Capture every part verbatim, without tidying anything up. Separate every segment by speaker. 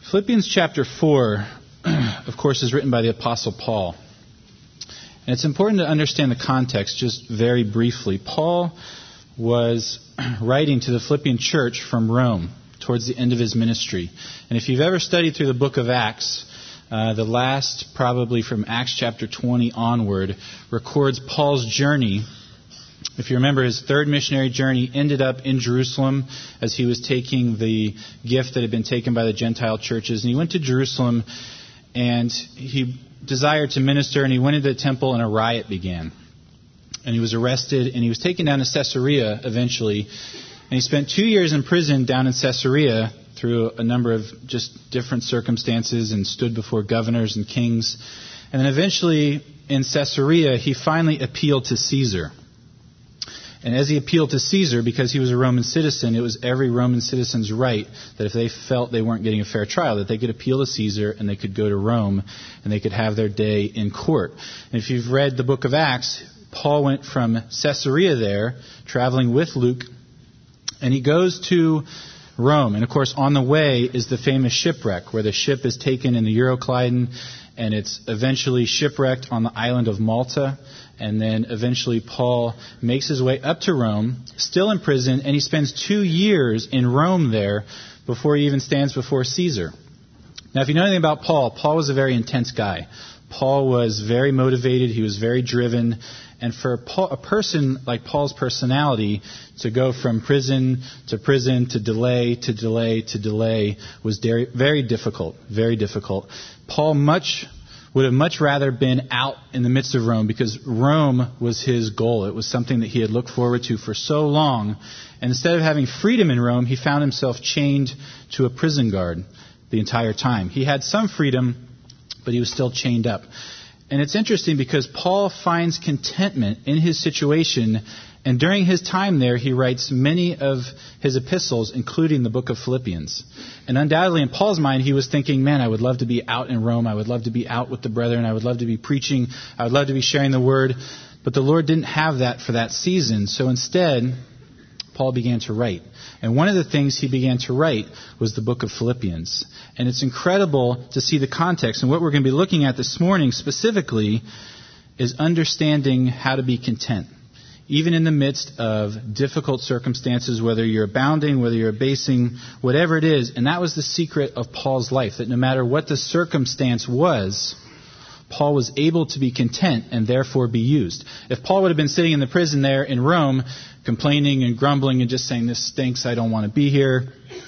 Speaker 1: Philippians chapter four, of course, is written by the Apostle Paul. And it's important to understand the context just very briefly. Paul was writing to the Philippian church from Rome towards the end of his ministry. And if you've ever studied through the book of Acts, uh, the last, probably from Acts chapter twenty onward, records Paul's journey. If you remember, his third missionary journey ended up in Jerusalem as he was taking the gift that had been taken by the Gentile churches. And he went to Jerusalem and he desired to minister, and he went into the temple and a riot began. And he was arrested and he was taken down to Caesarea eventually. And he spent two years in prison down in Caesarea through a number of just different circumstances and stood before governors and kings. And then eventually in Caesarea, he finally appealed to Caesar. And as he appealed to Caesar, because he was a Roman citizen, it was every Roman citizen's right that if they felt they weren't getting a fair trial, that they could appeal to Caesar and they could go to Rome and they could have their day in court. And if you've read the book of Acts, Paul went from Caesarea there, traveling with Luke, and he goes to Rome. And of course, on the way is the famous shipwreck, where the ship is taken in the Euroclydon, and it's eventually shipwrecked on the island of Malta. And then eventually Paul makes his way up to Rome, still in prison, and he spends two years in Rome there before he even stands before Caesar. Now, if you know anything about Paul, Paul was a very intense guy. Paul was very motivated. He was very driven. And for Paul, a person like Paul's personality to go from prison to prison to delay to delay to delay was very, very difficult, very difficult. Paul much would have much rather been out in the midst of Rome, because Rome was his goal. It was something that he had looked forward to for so long. And instead of having freedom in Rome, he found himself chained to a prison guard the entire time. He had some freedom, but he was still chained up. And it's interesting because Paul finds contentment in his situation, and during his time there, he writes many of his epistles, including the book of Philippians. And undoubtedly, in Paul's mind, he was thinking, man, I would love to be out in Rome. I would love to be out with the brethren. I would love to be preaching. I would love to be sharing the word. But the Lord didn't have that for that season. So instead, Paul began to write. And one of the things he began to write was the book of Philippians. And it's incredible to see the context. And what we're going to be looking at this morning specifically is understanding how to be content, even in the midst of difficult circumstances, whether you're abounding, whether you're abasing, whatever it is. And that was the secret of Paul's life, that no matter what the circumstance was, Paul was able to be content and therefore be used. If Paul would have been sitting in the prison there in Rome, complaining and grumbling and just saying, this stinks, I don't want to be here,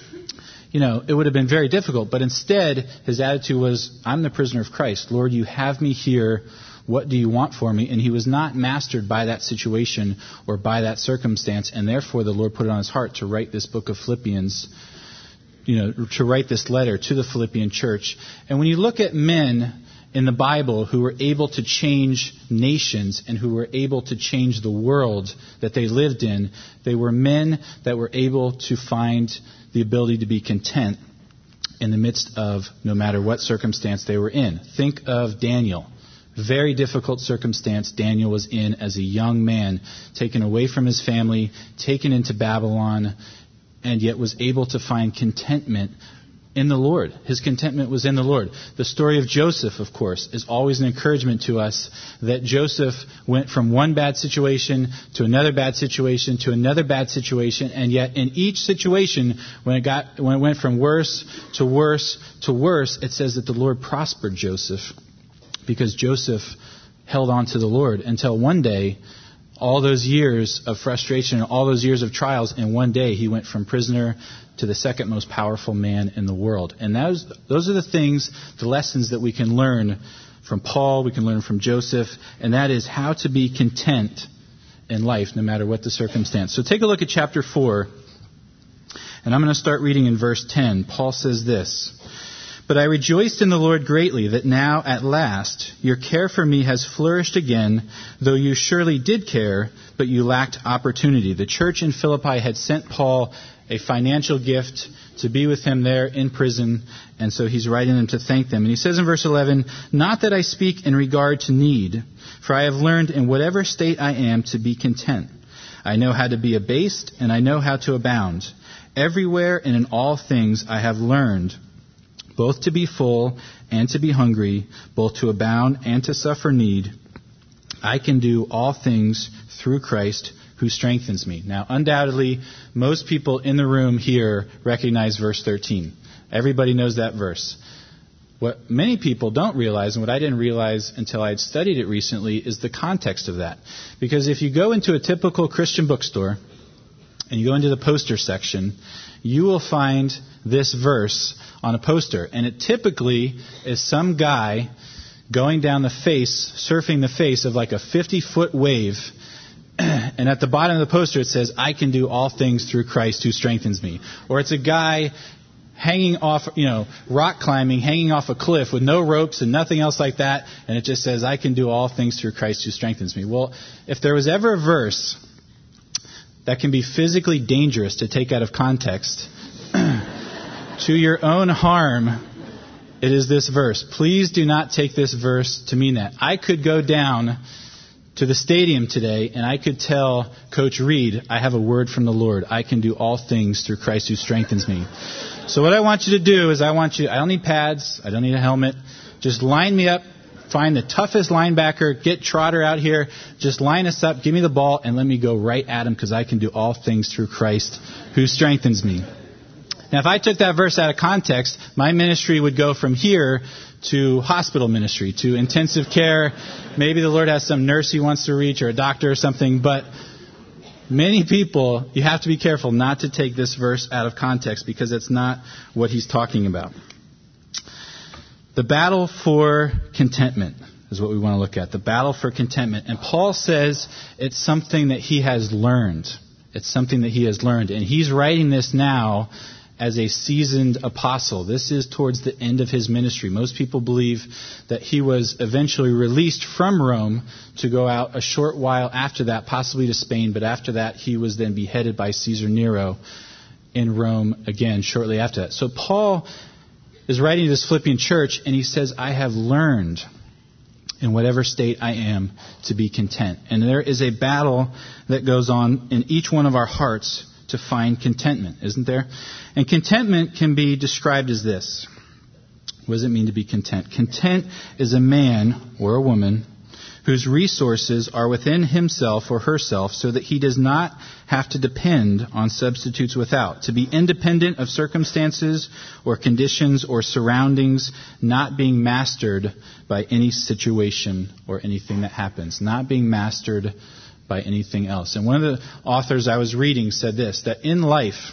Speaker 1: you know, it would have been very difficult. But instead, his attitude was, I'm the prisoner of Christ. Lord, you have me here. What do you want for me? And he was not mastered by that situation or by that circumstance. And therefore, the Lord put it on his heart to write this book of Philippians, you know, to write this letter to the Philippian church. And when you look at men in the Bible who were able to change nations and who were able to change the world that they lived in, they were men that were able to find the ability to be content in the midst of no matter what circumstance they were in. Think of Daniel. Very difficult circumstance Daniel was in as a young man, taken away from his family, taken into Babylon, and yet was able to find contentment in the Lord. His contentment was in the Lord. The story of Joseph, of course, is always an encouragement to us that Joseph went from one bad situation to another bad situation to another bad situation, and yet in each situation, when it got when it went from worse to worse to worse, it says that the Lord prospered Joseph, because Joseph held on to the Lord until one day, all those years of frustration, all those years of trials, and one day he went from prisoner to the second most powerful man in the world. And those, those are the things, the lessons that we can learn from Paul, we can learn from Joseph, and that is how to be content in life no matter what the circumstance. So take a look at chapter four, and I'm going to start reading in verse ten. Paul says this: But I rejoiced in the Lord greatly that now at last your care for me has flourished again, though you surely did care, but you lacked opportunity. The church in Philippi had sent Paul a financial gift to be with him there in prison, and so he's writing them to thank them. And he says in verse eleven, Not that I speak in regard to need, for I have learned in whatever state I am to be content. I know how to be abased, and I know how to abound. Everywhere and in all things I have learned both to be full and to be hungry, both to abound and to suffer need. I can do all things through Christ who strengthens me. Now, undoubtedly, most people in the room here recognize verse thirteen. Everybody knows that verse. What many people don't realize, and what I didn't realize until I had studied it recently, is the context of that. Because if you go into a typical Christian bookstore, and you go into the poster section, you will find this verse on a poster. And it typically is some guy going down the face, surfing the face of like a fifty-foot wave. And at the bottom of the poster it says, I can do all things through Christ who strengthens me. Or it's a guy hanging off, you know, rock climbing, hanging off a cliff with no ropes and nothing else like that. And it just says, I can do all things through Christ who strengthens me. Well, if there was ever a verse that can be physically dangerous to take out of context to your own harm, it is this verse. Please do not take this verse to mean that. I could go down to the stadium today and I could tell Coach Reed, I have a word from the Lord. I can do all things through Christ who strengthens me. So what I want you to do is I want you, I don't need pads, I don't need a helmet. Just line me up, find the toughest linebacker, get Trotter out here, just line us up, give me the ball, and let me go right at him because I can do all things through Christ who strengthens me. Now, if I took that verse out of context, my ministry would go from here to hospital ministry, to intensive care. Maybe the Lord has some nurse he wants to reach or a doctor or something, but many people, you have to be careful not to take this verse out of context because it's not what he's talking about. The battle for contentment is what we want to look at. The battle for contentment. And Paul says it's something that he has learned. It's something that he has learned. And he's writing this now as a seasoned apostle. This is towards the end of his ministry. Most people believe that he was eventually released from Rome to go out a short while after that, possibly to Spain. But after that, he was then beheaded by Caesar Nero in Rome again shortly after that. So Paul is writing to this Philippian church, and he says, I have learned in whatever state I am to be content. And there is a battle that goes on in each one of our hearts to find contentment, isn't there? And contentment can be described as this. What does it mean to be content? Content is a man or a woman whose resources are within himself or herself so that he does not have to depend on substitutes without. To be independent of circumstances or conditions or surroundings, not being mastered by any situation or anything that happens. Not being mastered by anything else. And one of the authors I was reading said this, that in life,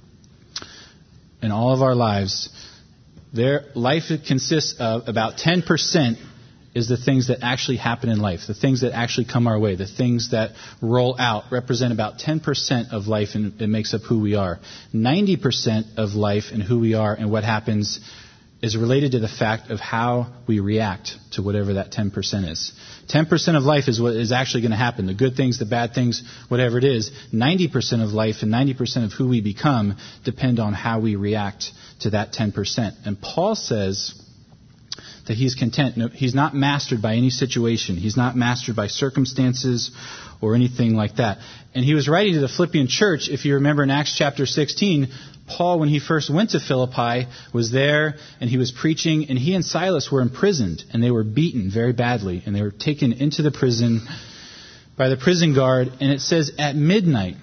Speaker 1: in all of our lives, their life consists of about ten percent is the things that actually happen in life, the things that actually come our way, the things that roll out represent about ten percent of life, and it makes up who we are. ninety percent of life and who we are and what happens is related to the fact of how we react to whatever that ten percent is. ten percent of life is what is actually going to happen. The good things, the bad things, whatever it is. ninety percent of life and ninety percent of who we become depend on how we react to that ten percent. And Paul says that he's content. No, he's not mastered by any situation. He's not mastered by circumstances or anything like that. And he was writing to the Philippian church. If you remember in Acts chapter sixteen, Paul, when he first went to Philippi, was there and he was preaching, and he and Silas were imprisoned, and they were beaten very badly, and they were taken into the prison by the prison guard. And it says at midnight,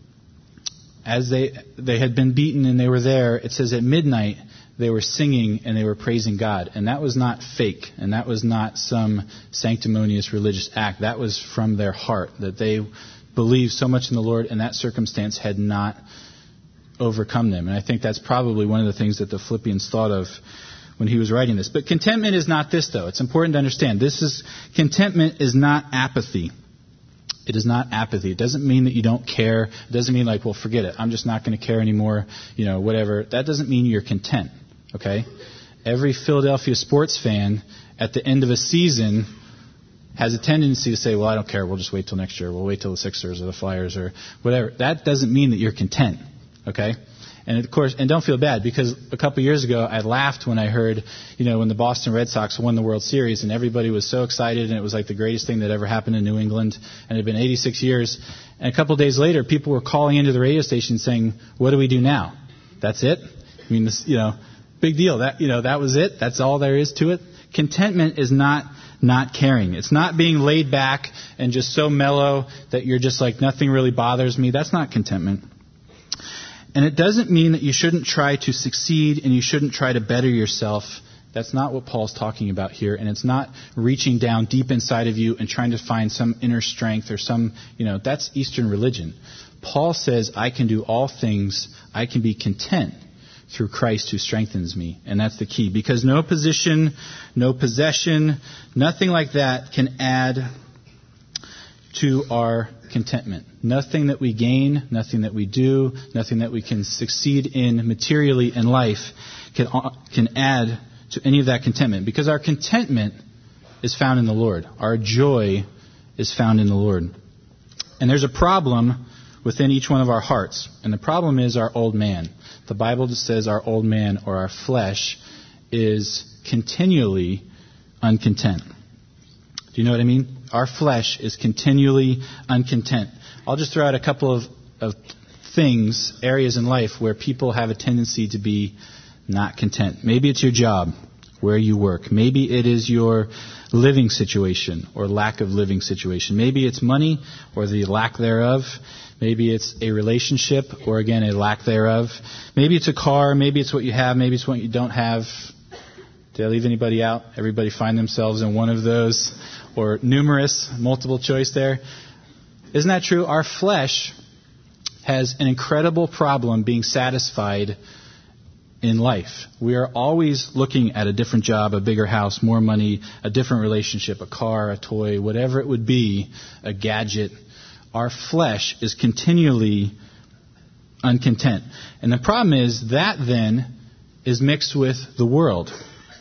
Speaker 1: as they they had been beaten and they were there, it says at midnight they were singing and they were praising God. And that was not fake, and that was not some sanctimonious religious act. That was from their heart, that they believed so much in the Lord, and that circumstance had not overcome them. And I think that's probably one of the things that the Philippians thought of when he was writing this. But contentment is not this, though. It's important to understand. This is contentment is not apathy. It is not apathy. It doesn't mean that you don't care. It doesn't mean like, well, forget it. I'm just not going to care anymore, you know, whatever. That doesn't mean you're content, okay? Every Philadelphia sports fan at the end of a season has a tendency to say, well, I don't care. We'll just wait till next year. We'll wait till the Sixers or the Flyers or whatever. That doesn't mean that you're content. Okay? And of course, and don't feel bad, because a couple of years ago I laughed when I heard, you know, when the Boston Red Sox won the World Series, and everybody was so excited, and it was like the greatest thing that ever happened in New England, and it had been eighty-six years. And a couple of days later, people were calling into the radio station saying, what do we do now? That's it? I mean, this, you know, big deal. That, you know, that was it. That's all there is to it. Contentment is not not caring. It's not being laid back and just so mellow that you're just like, nothing really bothers me. That's not contentment. And it doesn't mean that you shouldn't try to succeed and you shouldn't try to better yourself. That's not what Paul's talking about here. And it's not reaching down deep inside of you and trying to find some inner strength or some, you know, that's Eastern religion. Paul says, I can do all things. I can be content through Christ who strengthens me. And that's the key. Because no position, no possession, nothing like that can add to our contentment. Nothing that we gain, nothing that we do, nothing that we can succeed in materially in life can, can add to any of that contentment. Because our contentment is found in the Lord. Our joy is found in the Lord. And there's a problem within each one of our hearts. And the problem is our old man. The Bible just says our old man or our flesh is continually uncontent. Do you know what I mean? Our flesh is continually uncontent. I'll just throw out a couple of, of things, areas in life where people have a tendency to be not content. Maybe it's your job, where you work. Maybe it is your living situation or lack of living situation. Maybe it's money or the lack thereof. Maybe it's a relationship or, again, a lack thereof. Maybe it's a car. Maybe it's what you have. Maybe it's what you don't have. Did I leave anybody out? Everybody find themselves in one of those or numerous, multiple choice there. Isn't that true? Our flesh has an incredible problem being satisfied in life. We are always looking at a different job, a bigger house, more money, a different relationship, a car, a toy, whatever it would be, a gadget. Our flesh is continually uncontent. And the problem is that then is mixed with the world.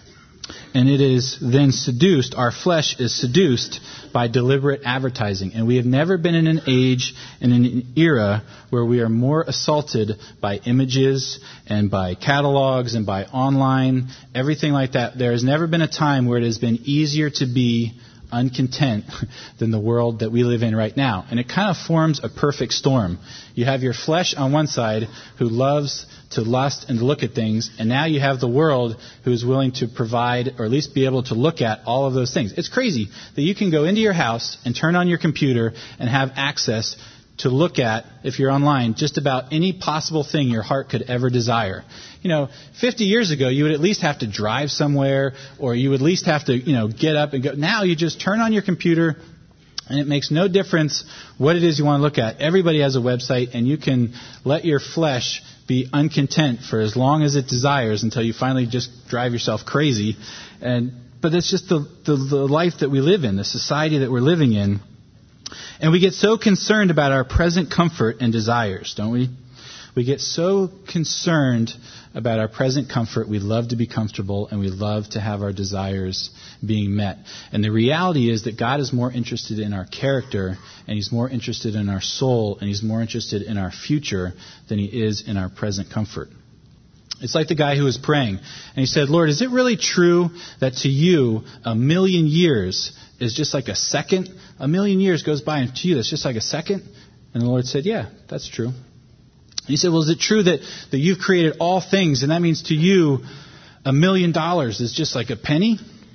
Speaker 1: And it is then seduced, our flesh is seduced by deliberate advertising. And we have never been in an age, in an era, where we are more assaulted by images and by catalogs and by online, everything like that. There has never been a time where it has been easier to be uncontent than the world that we live in right now. And it kind of forms a perfect storm. You have your flesh on one side who loves to lust and to look at things, and now you have the world who is willing to provide or at least be able to look at all of those things. It's crazy that you can go into your house and turn on your computer and have access to look at, if you're online, just about any possible thing your heart could ever desire. You know, fifty years ago, you would at least have to drive somewhere, or you would at least have to, you know, get up and go. Now you just turn on your computer, and it makes no difference what it is you want to look at. Everybody has a website, and you can let your flesh be uncontent for as long as it desires until you finally just drive yourself crazy. And but it's just the, the, the life that we live in, the society that we're living in. And we get so concerned about our present comfort and desires, don't we? We get so concerned about our present comfort. We love to be comfortable, and we love to have our desires being met. And the reality is that God is more interested in our character, and He's more interested in our soul, and He's more interested in our future than He is in our present comfort. It's like the guy who was praying, and he said, Lord, is it really true that to you a million years is just like a second? A million years goes by, and to you that's just like a second? And the Lord said, yeah, that's true. And he said, well, is it true that, that you've created all things, and that means to you a million dollars is just like a penny?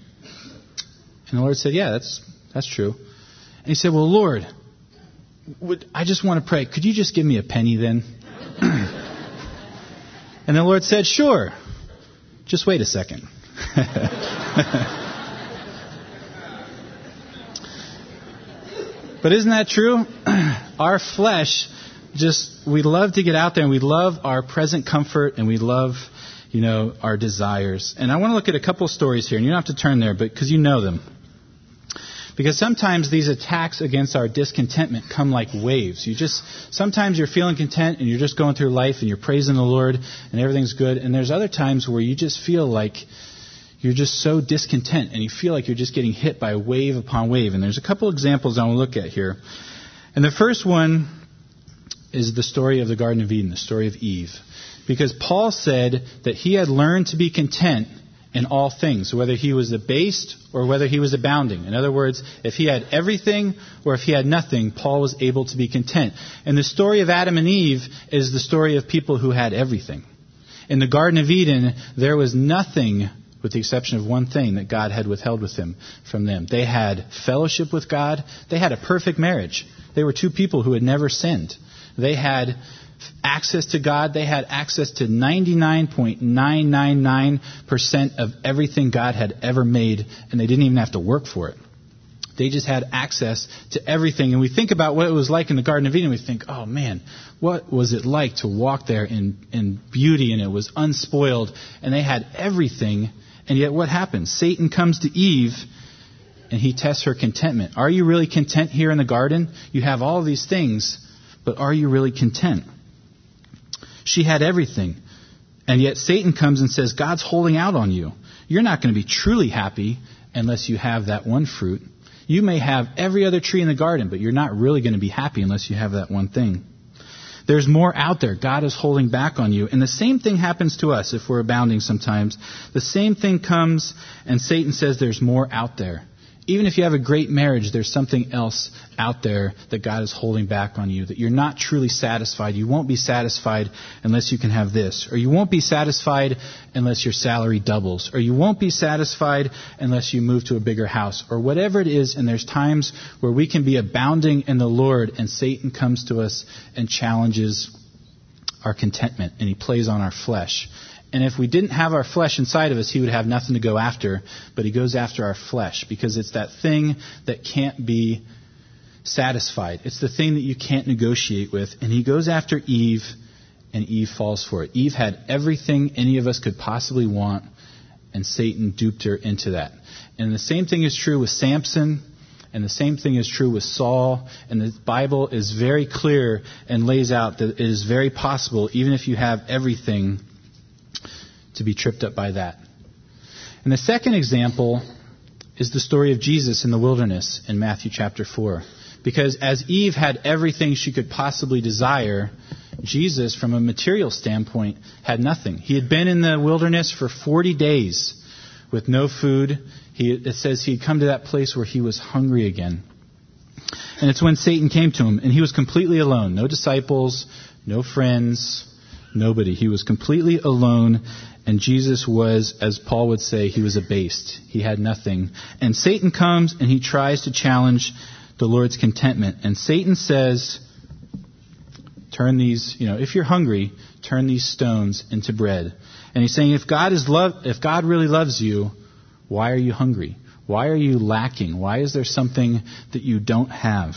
Speaker 1: And the Lord said, yeah, that's that's true. And he said, well, Lord, would, I just want to pray. Could you just give me a penny then? And the Lord said, sure. Just wait a second. But isn't that true? Our flesh, just, we love to get out there, and we love our present comfort, and we love, you know, our desires. And I want to look at a couple of stories here, and you don't have to turn there, but because you know them. Because sometimes these attacks against our discontentment come like waves. You just, sometimes you're feeling content and you're just going through life and you're praising the Lord and everything's good. And there's other times where you just feel like you're just so discontent and you feel like you're just getting hit by wave upon wave. And there's a couple examples I want to look at here. And the first one is the story of the Garden of Eden, the story of Eve. Because Paul said that he had learned to be content in all things, whether he was abased or whether he was abounding. In other words, if he had everything or if he had nothing, Paul was able to be content. And the story of Adam and Eve is the story of people who had everything. In the Garden of Eden, there was nothing, with the exception of one thing, that God had withheld with him from them. They had fellowship with God. They had a perfect marriage. They were two people who had never sinned. They had access to God. They had access to ninety-nine point nine nine nine percent of everything God had ever made, and they didn't even have to work for it. They just had access to everything. And we think about what it was like in the Garden of Eden. We think, oh man, what was it like to walk there in, in beauty, and it was unspoiled, and they had everything. And yet what happens? Satan comes to Eve, and he tests her contentment. Are you really content here in the garden? You have all these things, but are you really content? She had everything. And yet Satan comes and says, God's holding out on you. You're not going to be truly happy unless you have that one fruit. You may have every other tree in the garden, but you're not really going to be happy unless you have that one thing. There's more out there. God is holding back on you. And the same thing happens to us if we're abounding sometimes. The same thing comes, and Satan says there's more out there. Even if you have a great marriage, there's something else out there that God is holding back on you, that you're not truly satisfied. You won't be satisfied unless you can have this. Or you won't be satisfied unless your salary doubles. Or you won't be satisfied unless you move to a bigger house. Or whatever it is, and there's times where we can be abounding in the Lord, and Satan comes to us and challenges our contentment, and he plays on our flesh. And if we didn't have our flesh inside of us, he would have nothing to go after. But he goes after our flesh because it's that thing that can't be satisfied. It's the thing that you can't negotiate with. And he goes after Eve, and Eve falls for it. Eve had everything any of us could possibly want, and Satan duped her into that. And the same thing is true with Samson, and the same thing is true with Saul. And the Bible is very clear and lays out that it is very possible, even if you have everything, to be tripped up by that. And the second example is the story of Jesus in the wilderness in Matthew chapter four. Because as Eve had everything she could possibly desire, Jesus, from a material standpoint, had nothing. He had been in the wilderness for forty days with no food. He, it says he had come to that place where he was hungry again. And it's when Satan came to him, and he was completely alone. No disciples, no friends, nobody. He was completely alone. And Jesus was, as Paul would say, he was abased. He had nothing. And Satan comes and he tries to challenge the Lord's contentment. And Satan says, turn these, you know, if you're hungry, turn these stones into bread. And he's saying, if God is love, if God really loves you, why are you hungry? Why are you lacking? Why is there something that you don't have?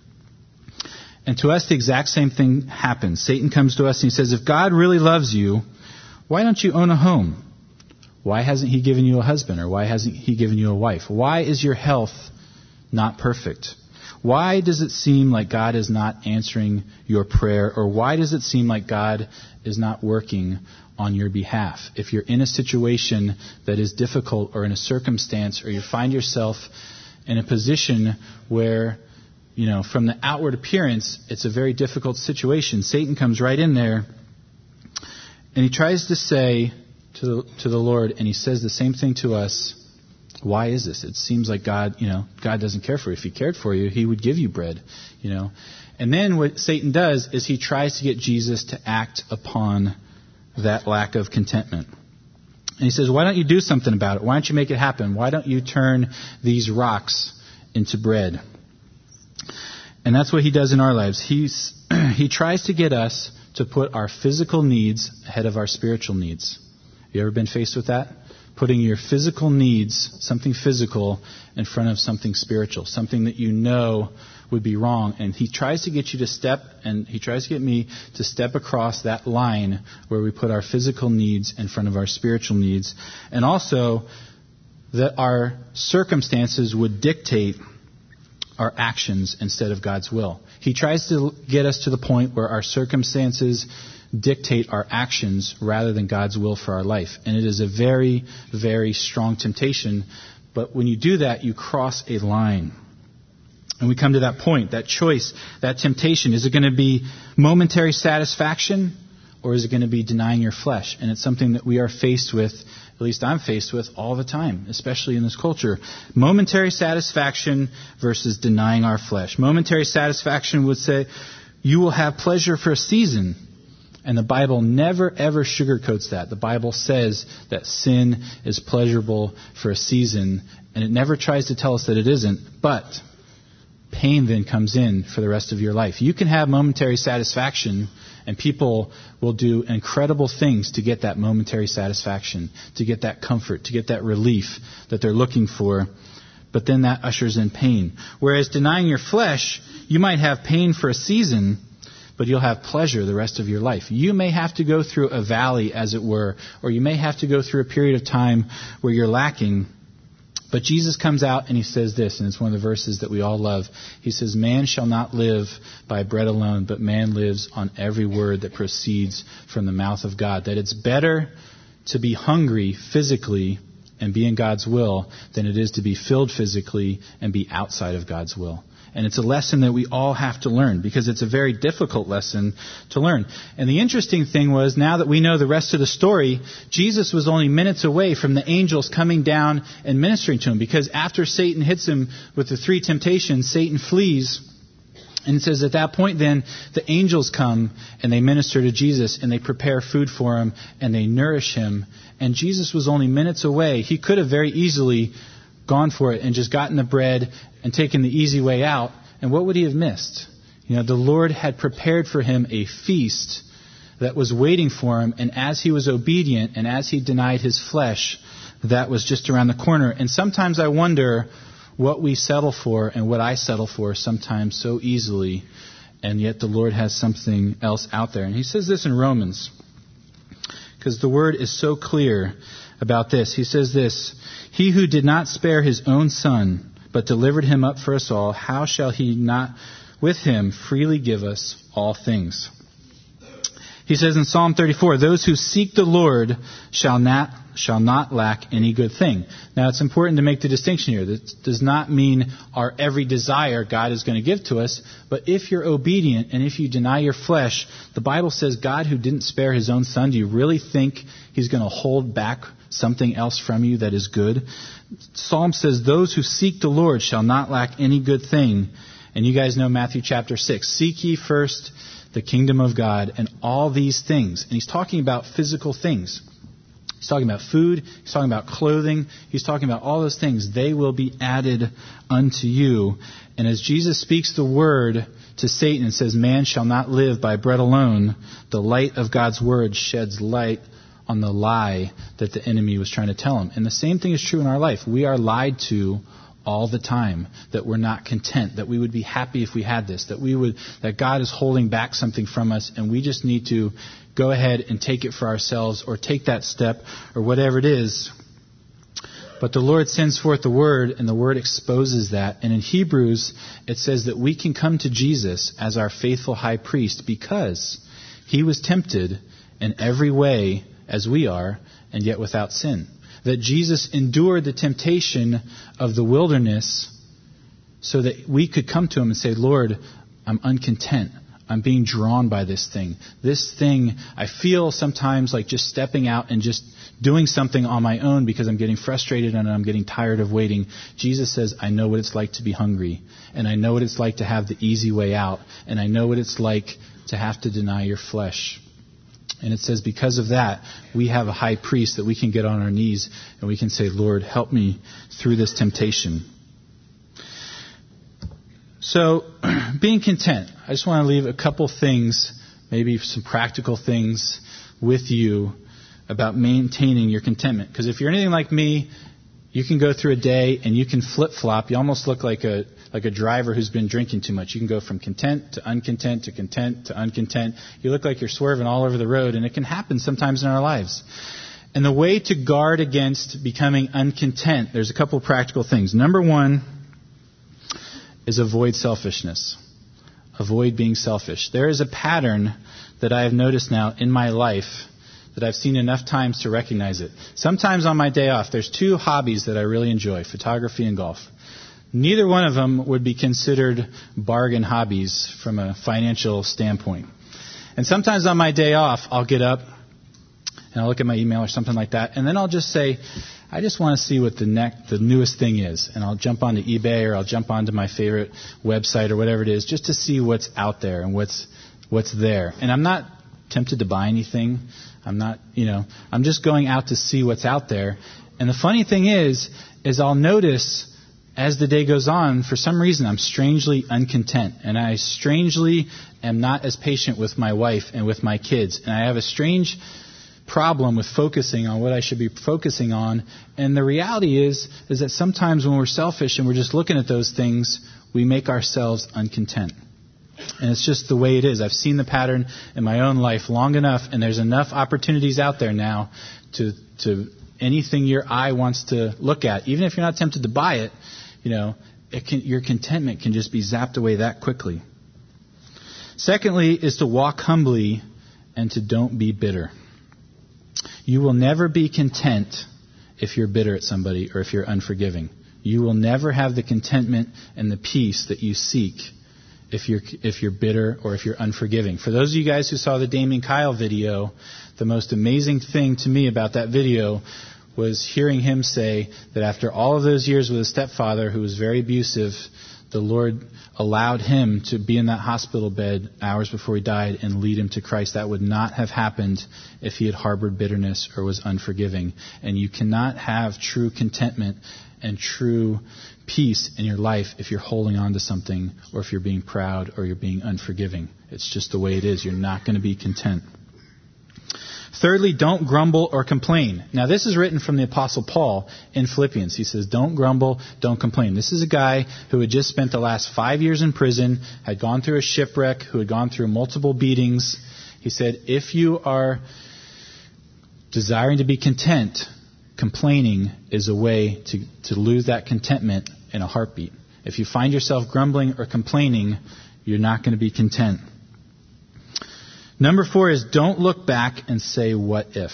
Speaker 1: And to us, the exact same thing happens. Satan comes to us and he says, if God really loves you, why don't you own a home? Why hasn't he given you a husband? Or why hasn't he given you a wife? Why is your health not perfect? Why does it seem like God is not answering your prayer? Or why does it seem like God is not working on your behalf? If you're in a situation that is difficult, or in a circumstance, or you find yourself in a position where, you know, from the outward appearance, it's a very difficult situation, Satan comes right in there. And he tries to say to the, to the Lord, and he says the same thing to us, why is this? It seems like God, you know, God doesn't care for you. If he cared for you, he would give you bread, you know. And then what Satan does is he tries to get Jesus to act upon that lack of contentment. And he says, why don't you do something about it? Why don't you make it happen? Why don't you turn these rocks into bread? And that's what he does in our lives. He's, he tries to get us to put our physical needs ahead of our spiritual needs. Have you ever been faced with that? Putting your physical needs, something physical, in front of something spiritual, something that you know would be wrong. And he tries to get you to step, and he tries to get me to step across that line where we put our physical needs in front of our spiritual needs. And also that our circumstances would dictate our actions instead of God's will. He tries to get us to the point where our circumstances dictate our actions rather than God's will for our life. And it is a very, very strong temptation. But when you do that, you cross a line. And we come to that point, that choice, that temptation. Is it going to be momentary satisfaction, or is it going to be denying your flesh? And it's something that we are faced with, at least I'm faced with all the time, especially in this culture. Momentary satisfaction versus denying our flesh. Momentary satisfaction would say, you will have pleasure for a season. And the Bible never, ever sugarcoats that. The Bible says that sin is pleasurable for a season, and it never tries to tell us that it isn't. But pain then comes in for the rest of your life. You can have momentary satisfaction, and people will do incredible things to get that momentary satisfaction, to get that comfort, to get that relief that they're looking for. But then that ushers in pain. Whereas denying your flesh, you might have pain for a season, but you'll have pleasure the rest of your life. You may have to go through a valley, as it were, or you may have to go through a period of time where you're lacking. But Jesus comes out and he says this, and it's one of the verses that we all love. He says, man shall not live by bread alone, but man lives on every word that proceeds from the mouth of God. That it's better to be hungry physically and be in God's will than it is to be filled physically and be outside of God's will. And it's a lesson that we all have to learn because it's a very difficult lesson to learn. And the interesting thing was, now that we know the rest of the story, Jesus was only minutes away from the angels coming down and ministering to him. Because after Satan hits him with the three temptations, Satan flees. And it says at that point then, the angels come and they minister to Jesus and they prepare food for him and they nourish him. And Jesus was only minutes away. He could have very easily gone for it and just gotten the bread and taken the easy way out. And what would he have missed? You know, the Lord had prepared for him a feast that was waiting for him. And as he was obedient and as he denied his flesh, that was just around the corner. And sometimes I wonder what we settle for and what I settle for sometimes so easily. And yet the Lord has something else out there. And he says this in Romans, because the word is so clear about this. He says this, he who did not spare his own son, but delivered him up for us all, how shall he not with him freely give us all things? He says in Psalm thirty-four, those who seek the Lord shall not shall not lack any good thing. Now it's important to make the distinction here. That does not mean our every desire God is going to give to us, but if you're obedient and if you deny your flesh, the Bible says God who didn't spare his own son, do you really think he's going to hold back something else from you that is good? Psalm says, those who seek the Lord shall not lack any good thing. And you guys know Matthew chapter six. Seek ye first the kingdom of God and all these things. And he's talking about physical things. He's talking about food. He's talking about clothing. He's talking about all those things. They will be added unto you. And as Jesus speaks the word to Satan and says, man shall not live by bread alone, the light of God's word sheds light on the lie that the enemy was trying to tell him. And the same thing is true in our life. We are lied to all the time, that we're not content, that we would be happy if we had this, that we would, that God is holding back something from us, and we just need to go ahead and take it for ourselves or take that step or whatever it is. But the Lord sends forth the word, and the word exposes that. And in Hebrews, it says that we can come to Jesus as our faithful high priest because he was tempted in every way as we are, and yet without sin. That Jesus endured the temptation of the wilderness so that we could come to him and say, Lord, I'm uncontent. I'm being drawn by this thing. This thing, I feel sometimes like just stepping out and just doing something on my own because I'm getting frustrated and I'm getting tired of waiting. Jesus says, I know what it's like to be hungry. And I know what it's like to have the easy way out. And I know what it's like to have to deny your flesh. And it says because of that, we have a high priest that we can get on our knees and we can say, Lord, help me through this temptation. So, being content. I just want to leave a couple things, maybe some practical things with you about maintaining your contentment. Because if you're anything like me, you can go through a day and you can flip-flop. You almost look like a like a driver who's been drinking too much. You can go from content to uncontent to content to uncontent. You look like you're swerving all over the road, and it can happen sometimes in our lives. And the way to guard against becoming uncontent, there's a couple of practical things. Number one is avoid selfishness. Avoid being selfish. There is a pattern that I have noticed now in my life that I've seen enough times to recognize it. Sometimes on my day off, there's two hobbies that I really enjoy, photography and golf. Neither one of them would be considered bargain hobbies from a financial standpoint. And sometimes on my day off, I'll get up and I'll look at my email or something like that, and then I'll just say, I just want to see what the next, the newest thing is. And I'll jump onto eBay or I'll jump onto my favorite website or whatever it is just to see what's out there and what's what's there. And I'm not tempted to buy anything. I'm not, you know, I'm just going out to see what's out there. And the funny thing is, is I'll notice as the day goes on, for some reason, I'm strangely uncontent. And I strangely am not as patient with my wife and with my kids. And I have a strange problem with focusing on what I should be focusing on. And the reality is, is that sometimes when we're selfish and we're just looking at those things, we make ourselves uncontent. And it's just the way it is. I've seen the pattern in my own life long enough, and there's enough opportunities out there now to to anything your eye wants to look at. Even if you're not tempted to buy it, you know, it can, your contentment can just be zapped away that quickly. Secondly is to walk humbly and to don't be bitter. You will never be content if you're bitter at somebody or if you're unforgiving. You will never have the contentment and the peace that you seek if you're if you're bitter or if you're unforgiving. For those of you guys who saw the Damien Kyle video, the most amazing thing to me about that video was hearing him say that after all of those years with his stepfather, who was very abusive, the Lord allowed him to be in that hospital bed hours before he died and lead him to Christ. That would not have happened if he had harbored bitterness or was unforgiving. And you cannot have true contentment and true peace in your life if you're holding on to something or if you're being proud or you're being unforgiving. It's just the way it is. You're not going to be content. Thirdly, don't grumble or complain. Now, this is written from the Apostle Paul in Philippians. He says, don't grumble, don't complain. This is a guy who had just spent the last five years in prison, had gone through a shipwreck, who had gone through multiple beatings. He said, if you are desiring to be content, complaining is a way to, to lose that contentment in a heartbeat. If you find yourself grumbling or complaining, you're not going to be content. Number four is don't look back and say, what if?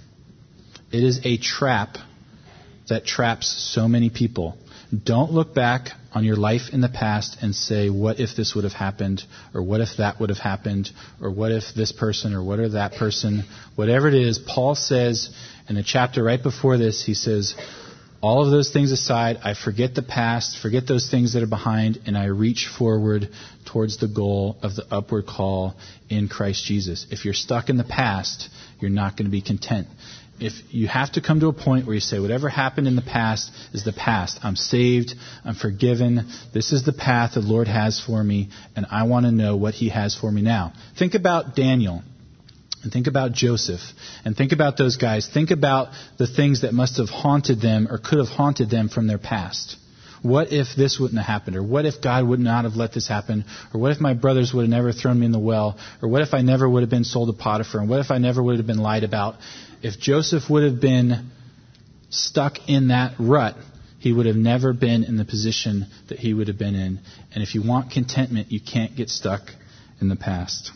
Speaker 1: It is a trap that traps so many people. Don't look back on your life in the past and say, what if this would have happened? Or what if that would have happened? Or what if this person or what if that person? Whatever it is, Paul says in the chapter right before this, he says, all of those things aside, I forget the past, forget those things that are behind, and I reach forward towards the goal of the upward call in Christ Jesus. If you're stuck in the past, you're not going to be content. If you have to come to a point where you say, whatever happened in the past is the past. I'm saved. I'm forgiven. This is the path the Lord has for me, and I want to know what He has for me now. Think about Daniel. And think about Joseph. And think about those guys. Think about the things that must have haunted them or could have haunted them from their past. What if this wouldn't have happened? Or what if God would not have let this happen? Or what if my brothers would have never thrown me in the well? Or what if I never would have been sold to Potiphar? And what if I never would have been lied about? If Joseph would have been stuck in that rut, he would have never been in the position that he would have been in. And if you want contentment, you can't get stuck in the past.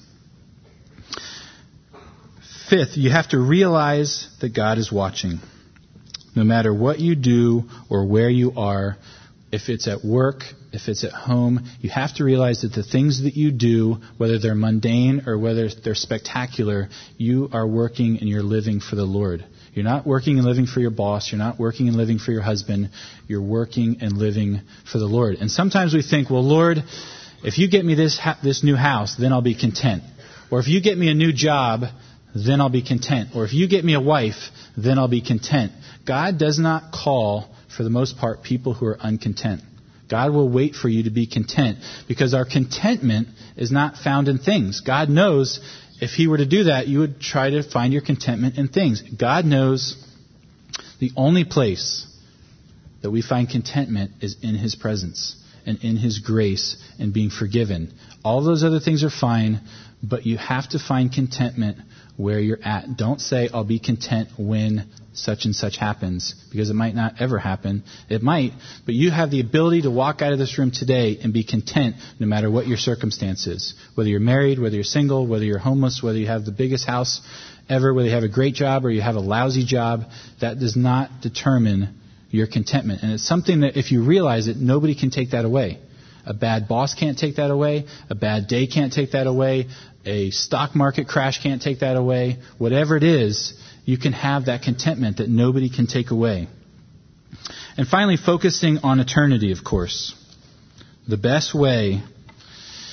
Speaker 1: Fifth, you have to realize that God is watching. No matter what you do or where you are, if it's at work, if it's at home, you have to realize that the things that you do, whether they're mundane or whether they're spectacular, you are working and you're living for the Lord. You're not working and living for your boss. You're not working and living for your husband. You're working and living for the Lord. And sometimes we think, well, Lord, if you get me this ha- this new house, then I'll be content. Or if you get me a new job, then I'll be content. Or if you get me a wife, then I'll be content. God does not call, for the most part, people who are uncontent. God will wait for you to be content because our contentment is not found in things. God knows if He were to do that, you would try to find your contentment in things. God knows the only place that we find contentment is in His presence and in His grace and being forgiven. All those other things are fine, but you have to find contentment where you're at. Don't say, I'll be content when such and such happens, because it might not ever happen. It might, but you have the ability to walk out of this room today and be content no matter what your circumstance is. Whether you're married, whether you're single, whether you're homeless, whether you have the biggest house ever, whether you have a great job or you have a lousy job, that does not determine your contentment. And it's something that if you realize it, nobody can take that away. A bad boss can't take that away. A bad day can't take that away. A stock market crash can't take that away. Whatever it is, you can have that contentment that nobody can take away. And finally, focusing on eternity, of course. The best way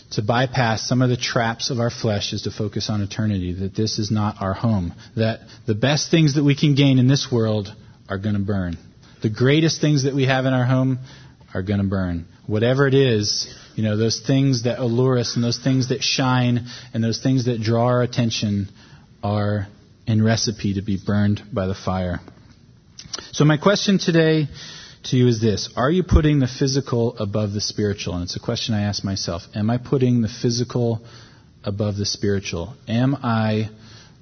Speaker 1: to bypass some of the traps of our flesh is to focus on eternity, that this is not our home, that the best things that we can gain in this world are going to burn. The greatest things that we have in our home are going to burn. Whatever it is, you know, those things that allure us and those things that shine and those things that draw our attention are in recipe to be burned by the fire. So my question today to you is this: are you putting the physical above the spiritual? And it's a question I ask myself. Am I putting the physical above the spiritual? Am I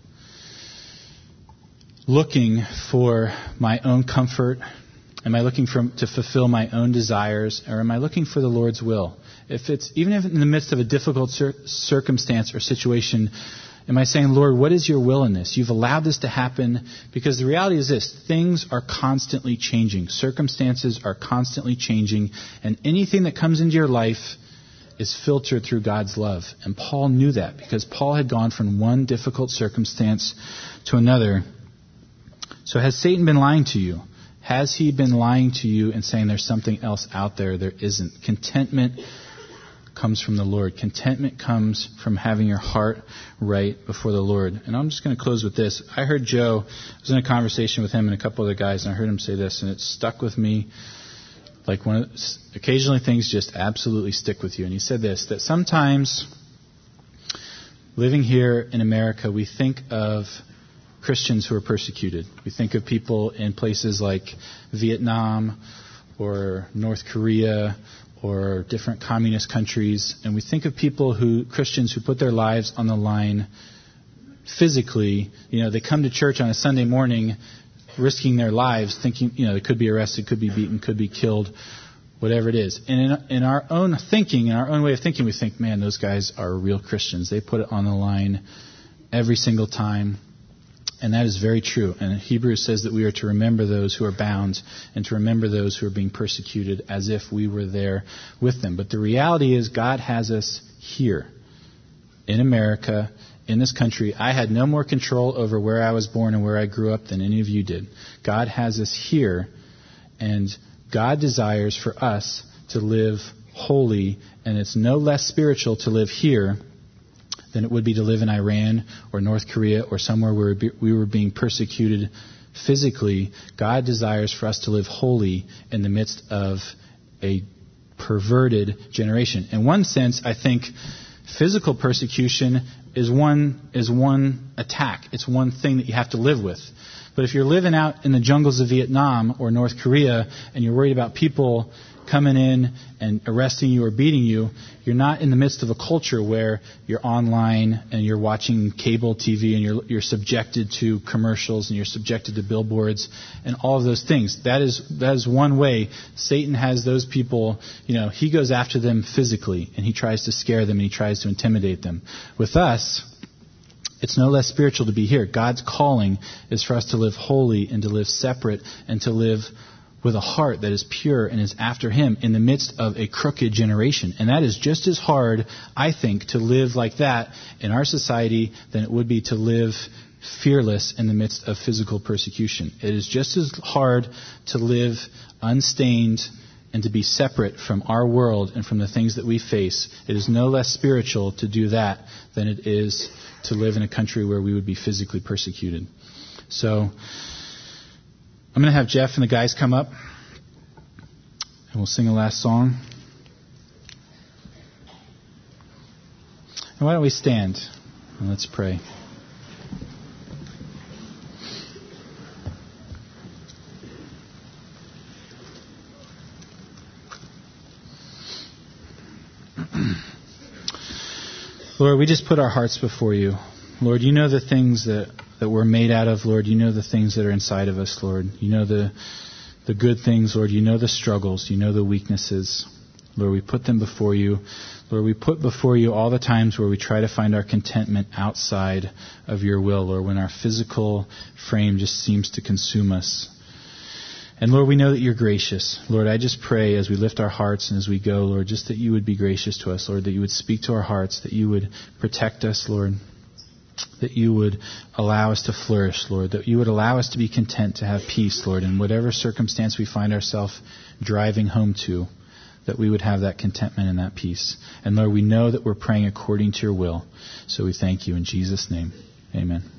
Speaker 1: looking for my own comfort? Am I looking for, to fulfill my own desires? Or am I looking for the Lord's will? If it's, even if in the midst of a difficult cir- circumstance or situation, am I saying, Lord, what is your will in this? You've allowed this to happen, because the reality is this: things are constantly changing. Circumstances are constantly changing. And anything that comes into your life is filtered through God's love. And Paul knew that, because Paul had gone from one difficult circumstance to another. So has Satan been lying to you? Has he been lying to you and saying there's something else out there? There isn't. Contentment comes from the Lord. Contentment comes from having your heart right before the Lord. And I'm just going to close with this. I heard Joe, I was in a conversation with him and a couple other guys, and I heard him say this, and it stuck with me. Like, one of the, occasionally things just absolutely stick with you. And he said this, that sometimes living here in America, we think of Christians who are persecuted. We think of people in places like Vietnam or North Korea or different communist countries, and we think of people who, Christians who put their lives on the line physically. You know, they come to church on a Sunday morning risking their lives, thinking, you know, they could be arrested, could be beaten, could be killed, whatever it is. And in, in our own thinking, in our own way of thinking, we think, man, those guys are real Christians. They put it on the line every single time. And that is very true. And Hebrews says that we are to remember those who are bound and to remember those who are being persecuted as if we were there with them. But the reality is, God has us here in America, in this country. I had no more control over where I was born and where I grew up than any of you did. God has us here, and God desires for us to live holy, and it's no less spiritual to live here than it would be to live in Iran or North Korea or somewhere where we were being persecuted physically. God desires for us to live holy in the midst of a perverted generation. In one sense, I think physical persecution is one is one attack. It's one thing that you have to live with. But if you're living out in the jungles of Vietnam or North Korea and you're worried about people coming in and arresting you or beating you, you're not in the midst of a culture where you're online and you're watching cable T V and you're you're subjected to commercials and you're subjected to billboards and all of those things. That is that is one way Satan has those people. You know, he goes after them physically and he tries to scare them and he tries to intimidate them. With us, it's no less spiritual to be here. God's calling is for us to live holy and to live separate and to live with a heart that is pure and is after Him in the midst of a crooked generation. And that is just as hard, I think, to live like that in our society than it would be to live fearless in the midst of physical persecution. It is just as hard to live unstained and to be separate from our world and from the things that we face. It is no less spiritual to do that than it is to live in a country where we would be physically persecuted. So I'm going to have Jeff and the guys come up, and we'll sing a last song. And why don't we stand and let's pray. Lord, we just put our hearts before you. Lord, you know the things that that we're made out of, Lord. You know the things that are inside of us, Lord. You know the the good things, Lord. You know the struggles. You know the weaknesses. Lord, we put them before you. Lord, we put before you all the times where we try to find our contentment outside of your will, Lord, when our physical frame just seems to consume us. And Lord, we know that you're gracious. Lord, I just pray as we lift our hearts and as we go, Lord, just that you would be gracious to us, Lord, that you would speak to our hearts, that you would protect us, Lord, that you would allow us to flourish, Lord, that you would allow us to be content, to have peace, Lord, in whatever circumstance we find ourselves driving home to, that we would have that contentment and that peace. And Lord, we know that we're praying according to your will. So we thank you in Jesus' name. Amen.